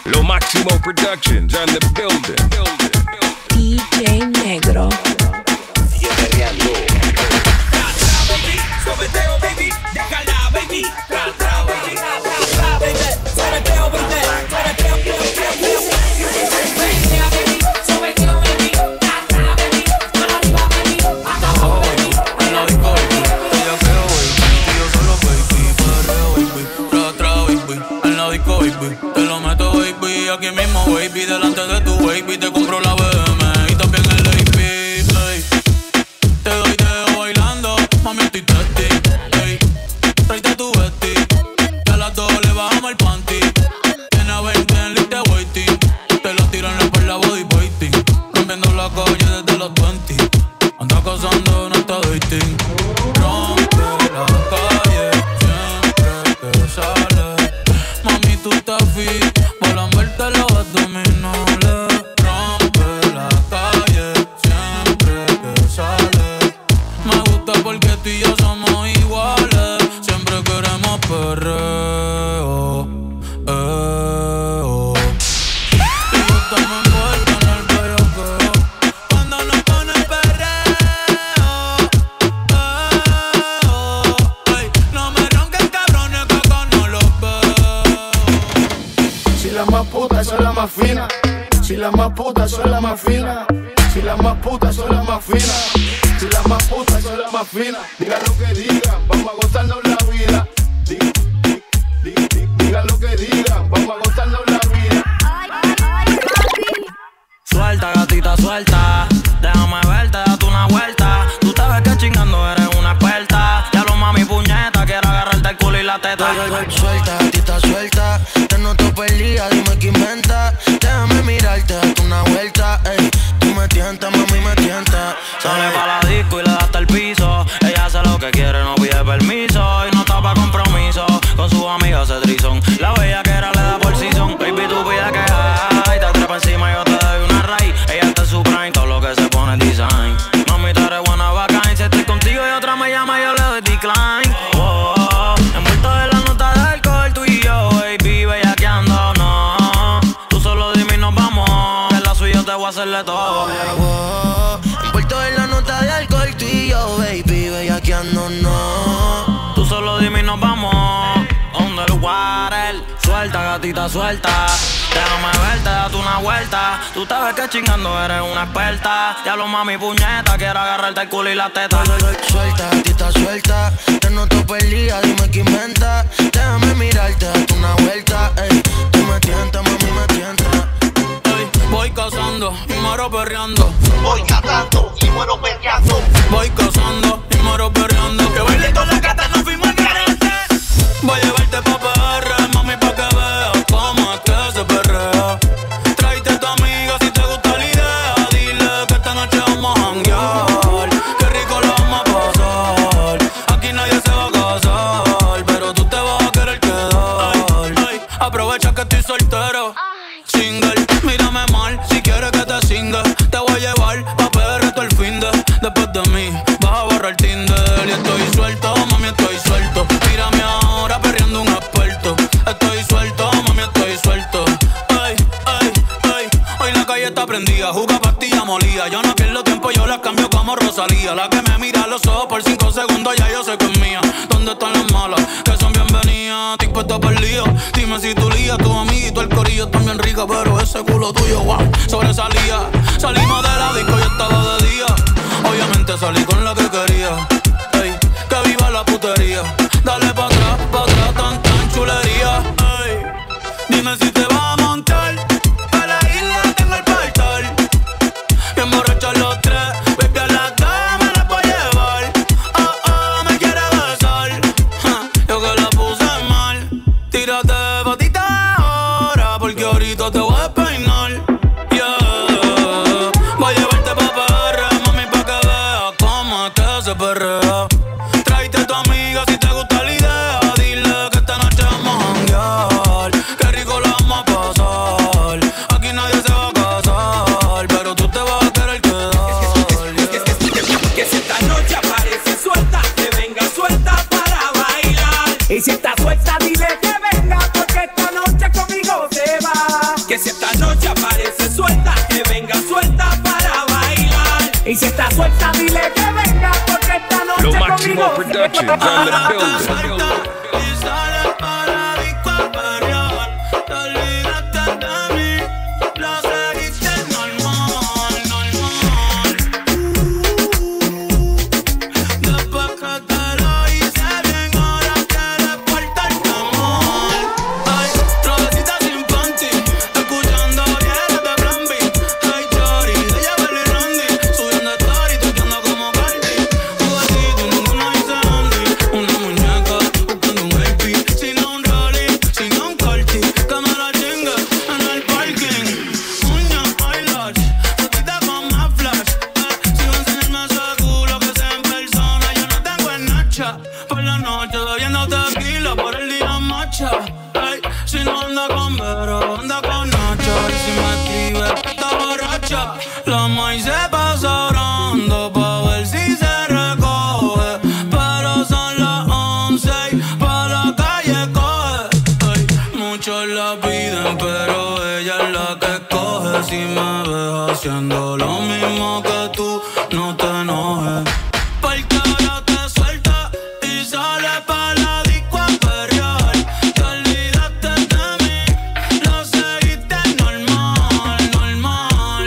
Lo Máximo Productions on the building. DJ Negro. Sigue perreando. Tra, baby, sobeteo, baby, déjala, baby. Tra, baby, baby, sobeteo, baby, sobeteo, baby, sobeteo, baby, tra, baby, mano arriba, baby. Abajo, baby, en la disco, baby, bellaqueo, baby, y yo solo, baby, perreo, baby, tra, baby, en la disco, baby, te lo meto, baby, aquí mismo, baby, delante de tu baby, te compro la BM y también el AP, ey. Te doy dedo bailando, mami, estoy testy, ey. Tráete tu vesti, que a las 2 le bajamos el panty. Tiene a 20 en lista waiting, te la tiran por la body waiting. Rompiendo la calle desde los 20, anda cazando, no está dating. Rompe la calle siempre que sale. Mami, tú estás fit, volan verte los abdominales. Rompe la calle siempre que sale. Me gusta porque tú y yo somos iguales. Siempre queremos perreo, y yo estamos envueltos en el bellaqueo. Cuando nos ponen perreo, ey. No me ronquen, cabrones, que acá no los veo. Si las más putas son las más finas, si las más putas son las más finas, si las más putas son las más finas, si las más putas son las más finas, digan lo que digan, vamos a gozarnos la vida. Digan lo que digan, vamos a gozarnos la vida. Suelta, gatita, suelta. Déjame verte, date una vuelta. Tú te ves que chingando eres una experta. Ya lo mami puñeta, quiero agarrarte el culo y la teta. Suelta, gatita, suelta. Te noto perdida, dime qué inventa. Déjame mirarte, date una vuelta. Ey, tú me tientas, mami, me tientas. Sale pa' la disco y le da hasta el piso. Ella hace lo que quiere, no pide permiso. Y no está pa' compromiso. Con sus amigas se trison. La bella que era le da por season. Baby, tú pide que hay. Te trepa encima y yo te doy una raíz. Ella está en su prime, todo lo que se pone es design. Mami, tú eres buena bacán. Si estoy contigo y otra me llama, yo le doy decline. Oh, envuelto de la nota de alcohol, tú y yo, baby, bellaqueando, no. Tú solo dime y nos vamos. De la suya te voy a hacerle todo. Envuelto en la nota de alcohol, tú y yo, baby, bellaqueando, no. Tú solo dime y nos vamos. Underwater. Suelta, gatita, suelta. Déjame verte, date una vuelta. Tú te ves que chingando eres una experta. Ya lo mami puñeta, quiero agarrarte el culo y la teta. Suelta, gatita, suelta. Te noto perdida, dime qué inventa. Déjame mirarte, date una vuelta. Ey, tú me tientas, mami, me tientas. Ey, voy cazando y muero perreando. Voy cantando y muero perreando. Voy cazando y muero perreando. Que baile con la gata, nos fuimos al garete. Voy a llevarte pa' PR, mami, pa' que veas cómo es que se perrea. Tráete a tu amiga si te gusta la idea. Dile que esta noche vamos a janguear. Qué rico lo vamos a pasar. Aquí nadie se va a casar, pero tú te vas a querer quedar. Ay, aprovecha que estoy soltero. Single, mírame mal si quieres que te singa. Te voy a llevar pa' PR todo el fin de. Después de mí vas a borrar Tinder. Y estoy suelto, mami, estoy suelto. Mírame ahora perreando un experto. Estoy suelto, mami, estoy suelto. Ay, ay, ay. Hoy la calle está prendida, juga pastilla molida. Yo no pierdo tiempo, yo las cambio como Rosalía. La que me mira a los ojos por 5 segundos, ya yo sé que es mía. ¿Dónde están las malas? Que son bienvenidas. Estoy puesto por lío. Dime si tu lía, tu amiguito, el corillo están bien rica, pero ese culo tuyo, wow, sobresalía. Salimos de la disco y estaba de día. Obviamente salí con la que quería. Ey, que viva la putería. Dale pa' atrás, tan chulería. Ey, dime si te vas a montar. Pa' la isla tengo el portal. Bien borrachos los tres. Baby, a las 2 me las voy a llevar. Oh, oh, me quiere besar. Yo que la puse mal. Tírate patita ahora, porque ahorita te voy a despeinar. Yeah. Voy a llevarte pa' PR, mami, pa' que veas cómo es que se perrea. Tráete a tu amiga si te gusta la idea. Dile que esta noche vamos a janguear. Qué rico lo vamos a pasar. Aquí nadie se va a casar, pero tú te vas a querer quedar. Que si esta noche aparece suelta, que venga suelta para bailar. Y si está suelta, dile que venga, porque esta noche conmigo se va. Que si esta noche aparece suelta, que venga suelta para bailar. Y si está suelta, dile que venga, porque esta noche Lo conmigo Máximo Productions on the building. Y sale para disco a perrear. Te olvidaste de mí, lo seguiste normal, normal. Después que te lo hice bien, ahora quieres portarte mal. Ay, travesita sin panty, escuchando viejas de Plan B. Ay, chori, de ella Belly Randy, subiendo story, tuiteando como Cardi. Un gatito, ninguno dice Andy. Una muñeca, buscando un baby. Si no un rolling, si no un corti, que me la chingue en el parking. Uña, eyelash, fotita con más flash. Si va a enseñarme ese culo que sea en persona, yo no tengo en nacha. Por la noche bebiendo tequila, por el día macha. Ey, si no anda con Vero, anda con Nacha. Y si me escribe, está borracha. La maíz se pasa orando pa' ver si se recoge. Pero son las 11 y pa' la calle coge. Ey, muchos la piden, pero ella es la que escoge. Si me ves haciendo lo mismo que tú, no te enojes. Porque ahora te suelta y sale pa' la disco a perrear. Te olvidaste de mí, lo seguiste normal, normal.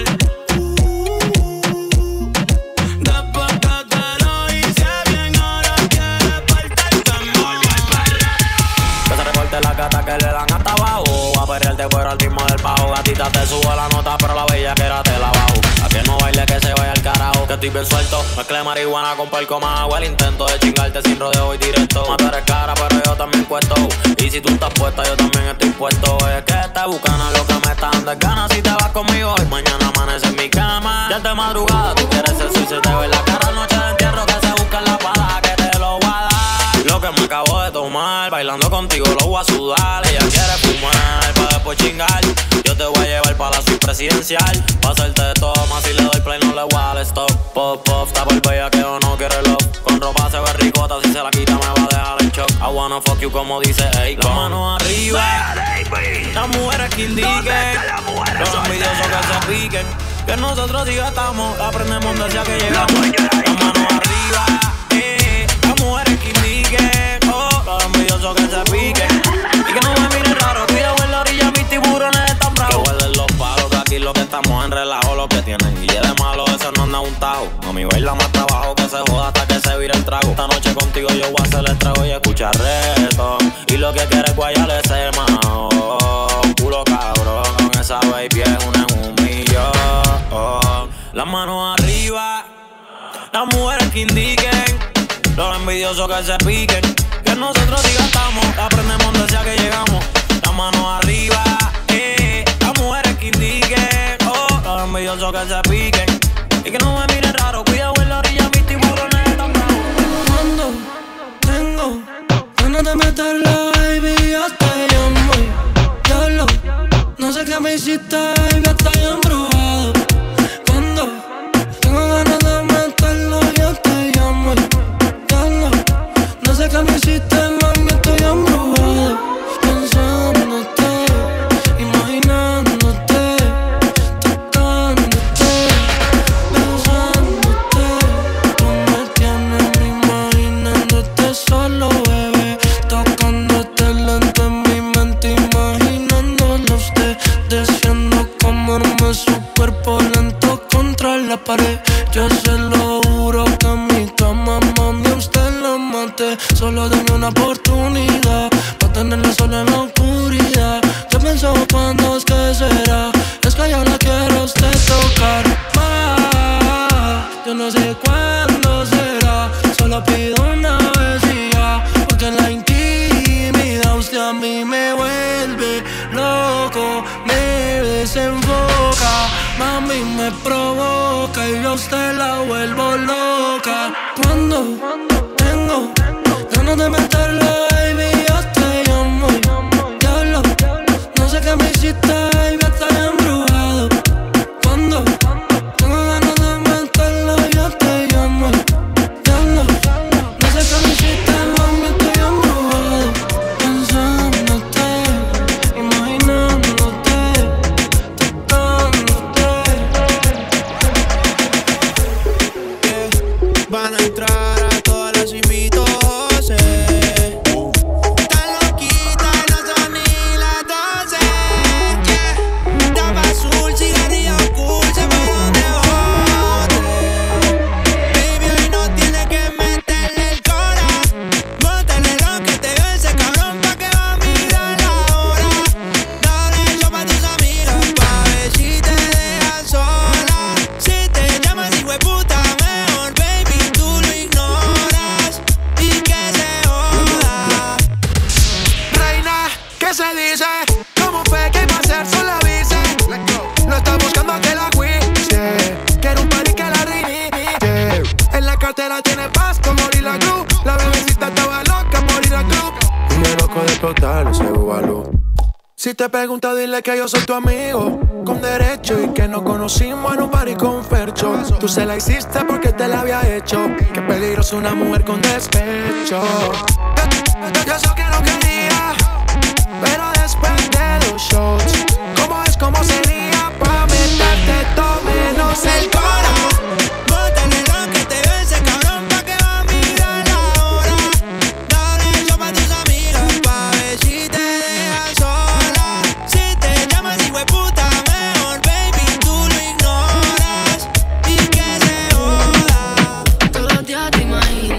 Después que te lo hice bien, ahora quieres parterte mal. Que se recorte la gata que le dan hasta abajo. A perrearte fuera al ritmo del bajo. Gatita te sube la nota, pero la bella que era te la bajo. A que no baile, que se vaya al carajo. Que estoy bien suelto, mezclé marihuana con palco más agua. El intento de chingarte sin rodeo y directo. Matar es cara, pero yo también cuesto. Y si tú estás puesta, yo también estoy puesto. Es que esta bucana lo que me está dando es ganas. Si te vas conmigo y mañana amanece en mi cama. Ya es de madrugada, tú quieres sexo y se te ve la cara. Noche de entierro que se busca en la pala, que te lo voy a dar. Lo que me acabo de tomar, bailando contigo lo voy a sudar. Ella quiere fumar, pa' después chingar. Yo te voy a llevar para la suite presidencial. Pa' hacerte de todo, más si le doy play no le voy a dar stop. Pop, pop, está por bella que o no quiere love. Con ropa se ve ricota, si se la quita me va a dejar en shock. I wanna fuck you como dice Akon. Las manos arriba, las mujeres que indiquen. Los envidiosos que se piquen. Que nosotros sí gastamos, aprendemos donde sea que llegamos. Las manos arriba, las mujeres que indiquen. Oh, los envidiosos que se piquen. Y que no me miren raro, cuidado en la orilla, mis tiburones están bravos. Que huelen los palos, que aquí lo que estamos en relajo. Lo que tienen y de malo, eso no anda un tajo. Mami, baila más trabajo que se joda hasta que se vire el trago. Esta noche contigo yo voy a hacer el trago y escuchar reto. Y lo que quiere es guayarle ese mao. Culo cabrón, esa baby es una en un millón. Las manos arriba, las mujeres que indiquen. Los envidiosos que se piquen. Que nosotros sí gastamos, aprendemos donde sea que llegamos. Las manos arriba, las mujeres que indiquen. Oh, los envidiosos que se piquen. Y que no me miren raro, cuidado en la orilla, mis tiburones están bravos. Cuando tengo ganas de meterla, baby, yo te llamo. Diablo, no sé qué me hiciste, baby, estoy embrujado. Cuando tengo ganas de meterla, yo te llamo. Diablo, no sé qué me hiciste, mami, estoy embrujado. Pensándote, imaginándote, tocándote, besándote. Tú me tienes imaginándote solo, bebé. Tocándote lento en mi mente, imaginándolo a usted. Deseando comerme su cuerpo lento contra la pared. Yo se lo juro que en mi cama, mami, a usted la maté. Solo denme una oportunidad pa' tenerla sola en la oscuridad. Yo pienso cuándo es que será. Es que yo la quiero a usted tocar más. Yo no sé cuándo será. Solo pido una vez y ya. Porque en la intimidad usted a mí me vuelve loco, me desenfoca. Mami me provoca y yo a usted la vuelvo loca. Cuando tengo ganas de meterla, baby, yo te llamo. Diablo, no sé qué me hiciste, baby, estoy embrujado. Cuando tengo ganas de meterla, yo te llamo. Diablo, no sé qué me hiciste, mami, estoy embrujado. Pensándote, imaginándote, te pregunta, dile que yo soy tu amigo con derecho y que nos conocimos en un party con Fercho. Tú se la hiciste porque te la había hecho. Qué peligroso una mujer con despecho. Yo sé que no quería, pero después de los shows, ¿cómo es? ¿Cómo sería? Pa' meterte todo menos el corazón. Bótale lo que te ve ese cabrón pa' que va a mirar la hora. Dale eso pa' tus amigas pa' ver si te dejan sola. Si te llamas hijueputa, mejor baby tú lo ignoras y que se joda. Todos los días te imagino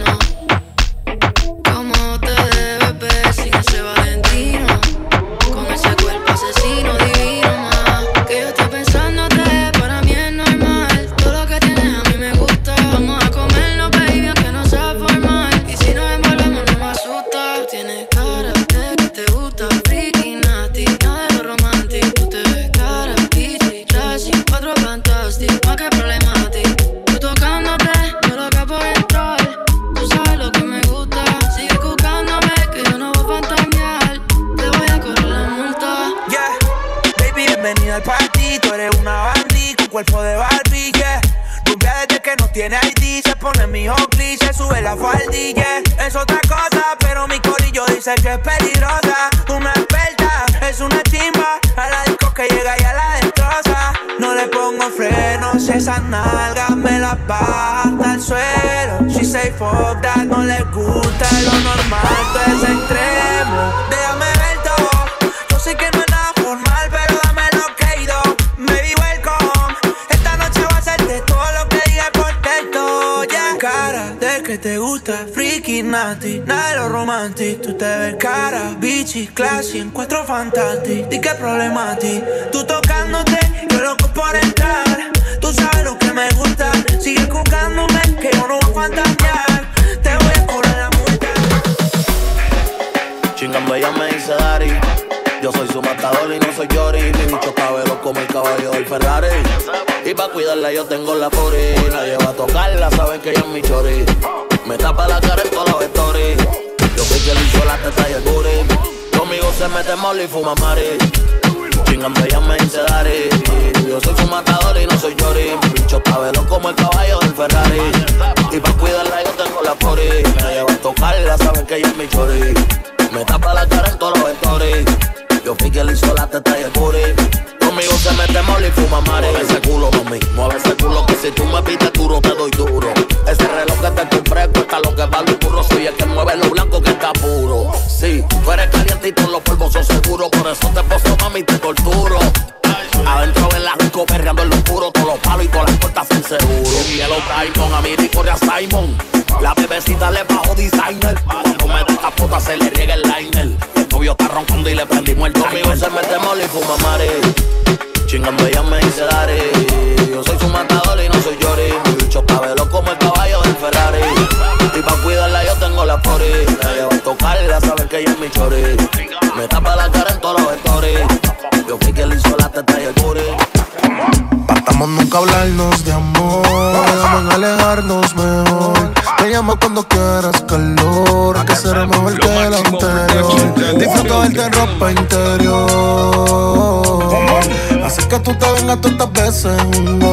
cómo te debes ver sin ese Valentino, con ese cuerpo asesino divino, ma. Que yo estoy pensándote, para mí es normal. Todo lo que tienes a mí me gusta. Vamos a comernos, baby, aunque no sea formal. Y si nos envolvemos no me asusta. Tú tienes cara de que te gusta freaky, nasty, nada de lo romántico. Tú te ves cara, bitchy, trashy, otro fantastic, más que problemático. Tú tocándote, yo loca por entrar. Tú sabes lo que me gusta. Sigue buscándome, que yo no voy a fantamear. Te voy a correr la multa. Yeah, baby, bienvenida al party. Tú eres una bandí con cuerpo de Barbie, yeah. Rubia desde que no tiene ID. Se pone mi Oakley, se sube la faldilla. Es otra cosa, pero mi corillo dice que es peligrosa. Una experta, es una chimba. A la disco que llega y a la destroza. No le pongo frenos, esas nalgas me las baja hasta el suelo. She say fuck that, no le gusta lo normal, todo es extremo. Déjame ver todo, yo sé que no es nada formal, pero dame lo que he ido. Baby, welcome, esta noche va a ser de todo lo que diga por texto, yeah. Cara de que te gusta, freaky, nasty, nada de lo romantic. Tú te ves cara, bitchy, classy, encuentro fantastic. Di que problema a ti, tú tocándote, yo loco por entrar. Tú sabes lo que me gusta, sigue buscándome, que yo no voy a fantasear. Te voy a cobrar la multa. Chingando ella me dice Dari, yo soy su matador y no soy Yori. Mi bicho cabello como el caballo del Ferrari. Y pa' cuidarla yo tengo la puri. Nadie va a tocarla, saben que ella es mi chori. Me tapa la cara en todos los stories. Yo fui que le hizo la teta y el booty. Conmigo se mete molly y fuma mari. Chingando ella me dice Dari, yo soy su matador y no soy Yori. Mi bicho cabello como el caballo del Ferrari. Y pa' cuidarla yo tengo la puri. Nadie va a tocarla, saben que ella es mi chori. Me tapa la cara en todos los stories. Yo fui que le hizo la teta y el booty. Conmigo se mete molly y fuma mari. Mueve ese culo, mami, mueve ese culo, que si tú me pides duro, te doy duro. Ese reloj que te compré cuesta lo que vale un burro. Soy el que mueve lo blanco que está puro. Sí, tú eres caliente y todos los polvos son seguros. Por eso te poso, mami, te torturo. Adentro en la disco, perreando en lo oscuro. Todos los palos y todas las puertas sin seguro. Y el Simon, a mí y corre a Simon. La bebecita le bajo designer. Cuando me da capota se le riega el liner. El novio está roncando y le prendimos el timer. Conmigo se mete molly y fuma mari. Chingando ella me dice Dari, yo soy su matador y no soy Yori. Mi bicho cabello como el caballo del Ferrari. Y pa' cuidarla yo tengo la pori. Nadie va a tocarla, saben que ella es mi chori. Me tapa la cara en todos los stories. Yo fui que le hizo la teta y el booty. Partamos nunca hablarnos de amor, vamos a alejarnos mejor. Me llama cuando quieras calor, que será mejor que el anterior. Disfruto verte en ropa interior, así que tú te vengas todas estas veces en un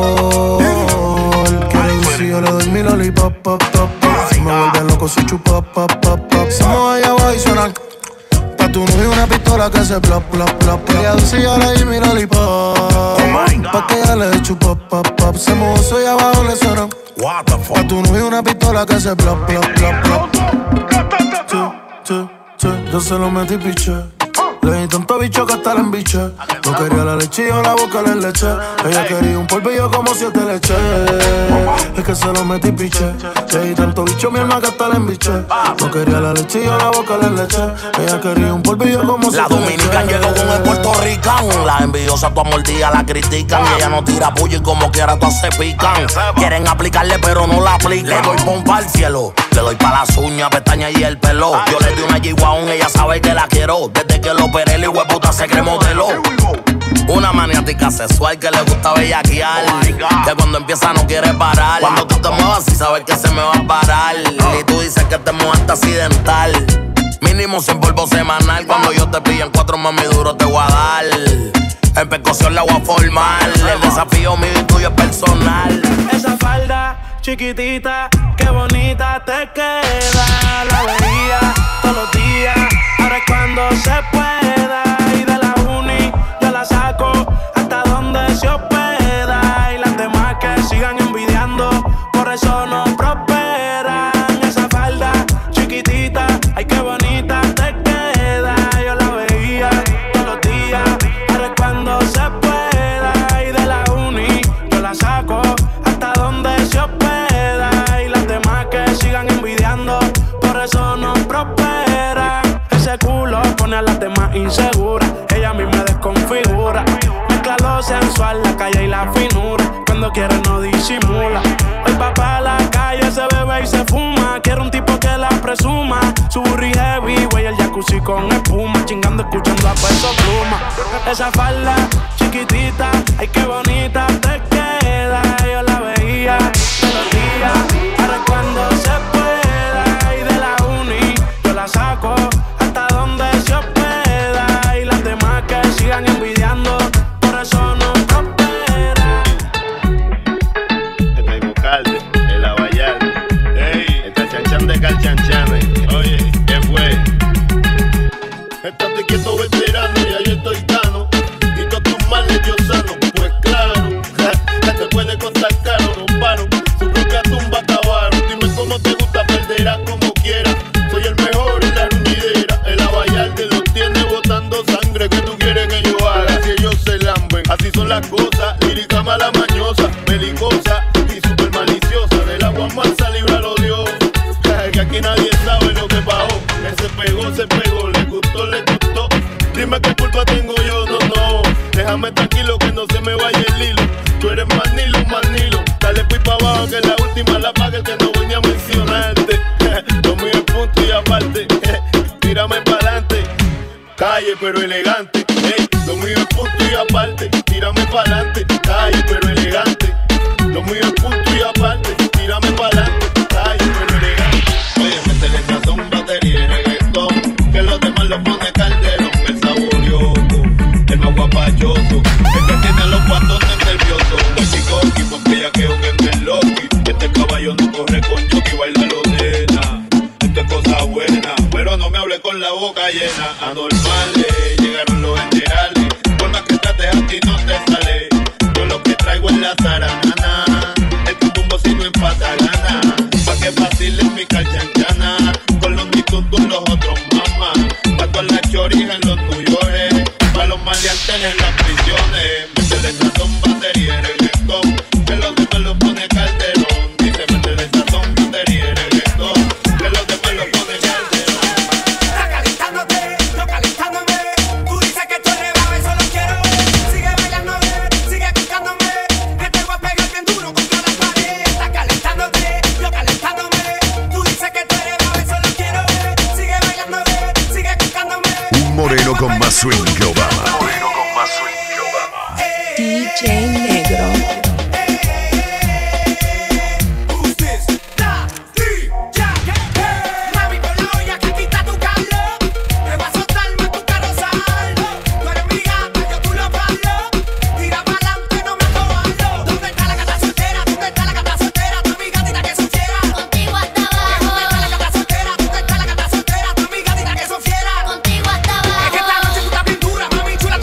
gol. Quiero ir si yo le doy mi lollipop, pop, pop, pop. Si me vuelve loco si chupa, pop, pop, pop. Si me voy a voy a sonar. Pa' tu novio una pistola que se plop, plop, plop. Ella dulce yo le di mi lollipop, pa' que ella le chupa, pop, pop. Se me gozo y abajo le suena. Pa' tu novio una pistola que se plop, plop, plop, plop. Yo se lo metí piche. Le di tanto bicho que hasta la embiché. No quería la leche y yo la boca le leche. Ella quería un polvillo como 7 leches. Es que se lo metí piche. Le di tanto bicho mi alma que hasta la embiché. No quería la leche y yo la boca le leche. Ella quería un polvillo como 7 leches. La dominican llegó con el puertorricano. Las envidiosas tu mordida la critican. Y ella no tira puño y como quiera todas se pican. Quieren aplicarle pero no la aplican. Le doy pompa al cielo. Le doy pa' las uñas, pestañas y el pelo. Yo le di una G-Wagon, ella sabe que la quiero. Desde que lo operé, el hueputa se cree modelo. Una maniática sexual que le gusta bellaquear. Que cuando empieza no quiere parar. Cuando tú te muevas y sabes que se me va a parar. Y tú dices que te mueves accidental. Mínimo 100 polvo semanal. Cuando yo te pillo en 4, mami, duro te voy a dar. En percusión la voy a formar. El desafío mío y tuyo es personal. Esa falda chiquitita, qué bonita te queda. La veía todos los días, ahora es cuando se pueda. Y de la uni yo la saco hasta donde se hospeda. Y las demás que sigan envidiando, por eso no prosperan. Esa falda chiquitita, ay qué bonita te queda. Yo la veía todos los días, ahora es cuando se pueda. Y de la uni yo la saco hasta donde se hospeda. Y las demás que sigan envidiando, por eso no prosperan. Ese culo pone a las demás inseguras, ella a mí me desconfigura. Mezcla lo sensual, la calle y la finura. Cuando quiere no disimula. Hoy va pa' la calle, se bebe y se fuma. Quiere un tipo que la presuma. Su burri heavy, güey, el jacuzzi con espuma. Chingando, escuchando a Peso Pluma. Esa falda chiquitita, ay qué bonita te queda. Yo la veía todos los días, ahora es cuando se pueda. Y de la uni yo la saco hasta donde se hospeda. Y las demás que sigan envidiando, por eso no prosperan. Te traigo calde, el abayal. Ey, esta chanchan de calchanchanes. Oye, ¿qué fue? Estate quieto, veterano, ya yo estoy cano. Y todos tus males yo sano. Pues claro, te puede costar caro, no paro. Su propia tumba acabaron. Dime cómo te gusta, perderás como quieras. Soy el mejor en la ruñidera. El abayal te lo tiene botando sangre. ¿Qué tú quieres que yo haga? Si ellos se lamben, así son las cosas. Lírica mala mañosa, belicosa y super maliciosa. Del agua mansa, líbralo Dios. Que aquí nadie sabe lo que pasó. Que se pegó, le gustó. Dime qué culpa tengo yo, no. Déjame tranquilo que no se me vaya el hilo. Tú eres más nilo. Dale pues pa' abajo que la última la paga el que no venía a mencionarte. Lo mío es punto y aparte. Tírame pa'lante. Calle pero elegante. Lo mío es punto y aparte. Tírame pa'lante. Calle pero elegante. Lo mío es punto y aparte. Tírame pa'lante. Calle pero elegante. Oye, métele sazón, batería y reggaetón. Que los demás lo pone Calderón. El saborioso, el más guapachoso. El que tiene los guatones nerviosos. Un chicoqui, porque ya que un envelope. Este caballo no corre con jockey, baila lo nena. Esto es cosa buena, pero no me hable con la boca llena. Anormales, llegaron los generales. Por más que trates a ti no te sale. Yo lo que traigo es la zaranana. El tumbo si no empata gana. Pa' que fácil es mi calchanchana. Con los mitutos los otros mamás. Pa' todas las chorijas en los tuyores. Pa' los maleantes en las prisiones. Métele sazón, batería y reggaetón. Que los demás los pone Calderón. Dice métele sazón, batería y reggaetón. Que los demás los pone Calderón. Está calentándote, yo calentándome. Tú dices que tú eres bajo, eso lo quiero ver. Sigue bailando bien, sigue buscándome. Que te voy a pegar bien duro contra la pared. Está calentándote, yo calentándome. Tú dices que tú eres bajo, eso lo quiero ver. Sigue bailando bien, sigue buscándome. Un moreno con más swing que Obama. DJ Negro. Contigo hasta abajo. Es que esta noche tú estás bien dura, mami chula.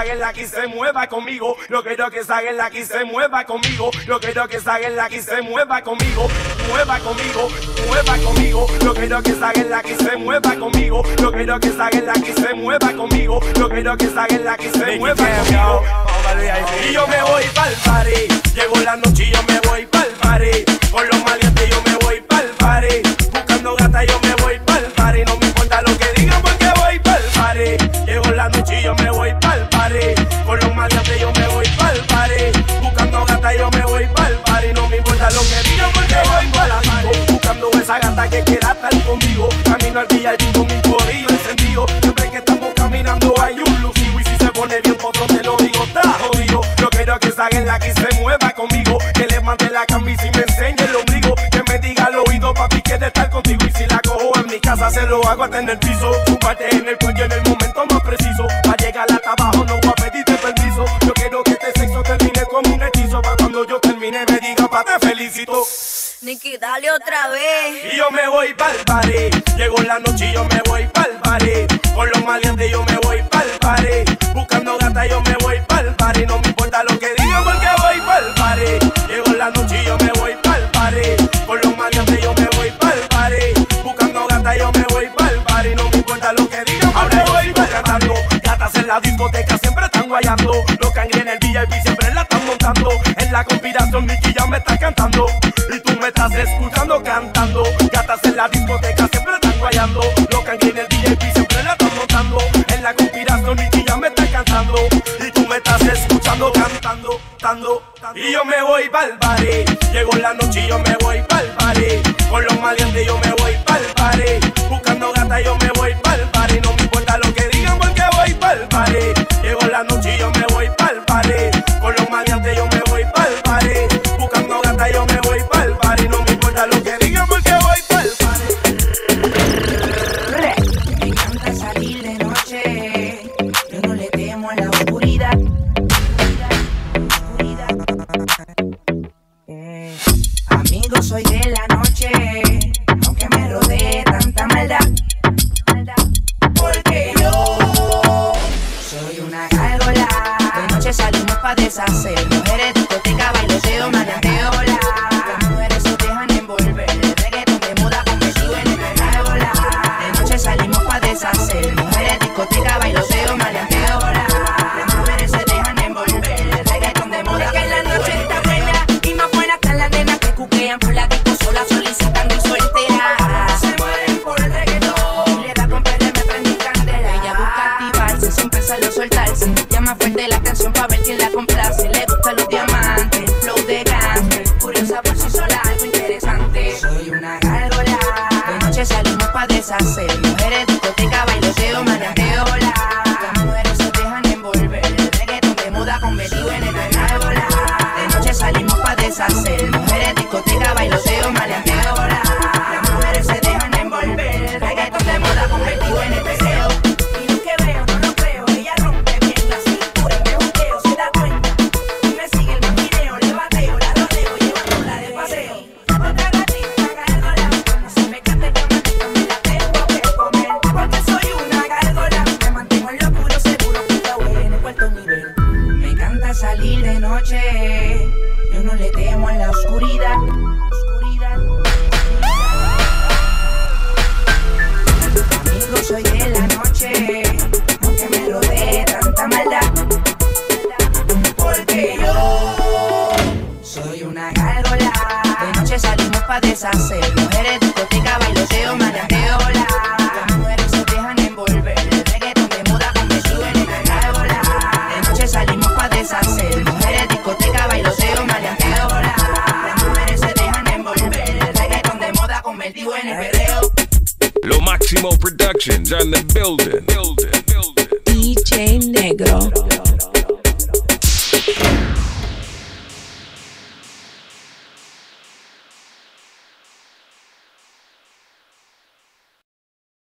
salga aquí se mueva conmigo. Yo quiero que salga aquí se mueva conmigo. Yo quiero que salga aquí se mueva conmigo. Mueva conmigo, mueva conmigo. Yo quiero que salga aquí se mueva conmigo. Yo quiero que salga aquí se mueva conmigo. Yo quiero que salga aquí se mueva conmigo. Y yo me voy pa'l party. Llegó la noche y yo me voy pa'l party. Con los maleantes yo me voy pa'l party. Buscando gata yo me voy pa'l party. No me importa lo que digan porque voy pa'l party. Llegó la noche y yo me voy pa'l party. Con los maleantes yo me voy pa'l party. Buscando gata yo me voy pa'l party. No me importa lo que digan porque voy pa'l party. Buscando esa gata que quiera estar conmigo. Camino al VIP con mi corillo encendido. Siempre que estamos caminando hay un lucido. Y si se pone bien potro te lo digo, está jodido. Yo quiero que salga aquí se mueva conmigo. Que le mande la camisa y me enseñe el ombligo. Que me diga al oído papi que de estar contigo. Y si la cojo en mi casa se lo hago hasta en el piso. Tu parte en el cuello en el momento más preciso. Pa' llegar hasta abajo no voy a pedirte permiso. Yo quiero que este sexo termine como un hechizo. Pa' cuando yo termine me diga pa' te felicito. Nicky, dale otra vez. Y yo me voy pa'l party. Llegó la noche y yo me voy pa'l party. Con los maleantes yo me voy pa'l party. Buscando gata yo me voy pa'l party. No me importa lo que digan porque voy pa'l party. Llegó la noche y yo me voy pa'l party. Con los maleantes yo me voy pa'l party. Buscando gata yo me voy pa'l party. No me importa lo que digan porque voy pa'l cantando. Gatas en la discoteca siempre están guayando. Los cangres en el VIP siempre la están montando. En la conspiración Nicky ya me está cantando. Y tú me estás escuchando cantando. Gatas en la discoteca siempre están guayando. Los cangres en el VIP siempre la están montando. En la conspiración Nicky ya me está cantando. Y tú me estás escuchando cantando, tando. Y yo me voy pa'l party. Llegó la noche y yo me voy pa'l party. Con los maleantes yo me voy pa'l party. Buscando gata yo me voy pa'l party. No me importa lo que digan porque voy pa'l party. Llegó la noche y yo me voy pa'l party. Con los maleantes yo me voy pa'l party. Buscando gata yo me voy pa'l party. No me importa lo que digan porque voy pa'l party. Me encanta salir de noche. Yo no le temo a la oscuridad. Amigo, soy de la noche, aunque me rodee tanta maldad. Porque yo soy una gárgola. De noche salimos pa' deshacer. Mujeres, discoteca, bailoteo, maleanteo, la. Las mujeres se dejan envolver. El reggaetón de moda convertido en una gárgola. De noche salimos pa' deshacer. Mujeres, discoteca, bailoteo, maleanteo, la. Las mujeres se dejan envolver. El reggaetón de moda que en la noche está buena. Y más buena están las nenas que cuquean por la disco sola, solicitando y soltera. Se mueren por el reggaetón. Le da con perder, me prende candela. Ella busca activarse sin pensarlo soltarse. Llama fuerte la canción pa' ver quién la complace. Le gustan los diamantes, flow de gangster. Curiosa por sí sola, algo interesante. Soy una gárgola. De noche salimos pa' deshacer. Mujeres, discoteca, bailoteo, maleanteo, la. Las mujeres se dejan envolver. El reggaetón de moda convertido en una gárgola. De noche salimos pa' deshacer. Mujeres, discoteca, bailoteo, maleanteo, la. Las mujeres se dejan envolver. El reggaetón de moda convertido en el deseo. Y lo que veo, no lo creo. Ella rompe bien la cintura y me juqueo, se da cuenta. Y me sigue el maquineo, le bateo, la rodeo, llevándola de paseo. Otra gatita gárgola. No se me cante que me la tengo que comer. Porque soy una gárgola. Me mantengo en lo puro, seguro que está bueno en el cuarto nivel. Me encanta salir de noche. Yo no le temo a la oscuridad. Amigo, soy de la noche, aunque me rodee tanta maldad. Porque yo soy una gárgola. De noche salimos pa' deshacer. Mujeres, discoteca, bailoteo, maleanteo, la. Las mujeres se dejan envolver. El reggaetón de moda convertido en una gárgola. De noche salimos pa' deshacer. Mujeres, discoteca, bailoteo, maleanteo, la. Las mujeres se dejan envolver. El reggaetón de moda convertido en el perreo. Lo Máximo Productions on the building. DJ Negro.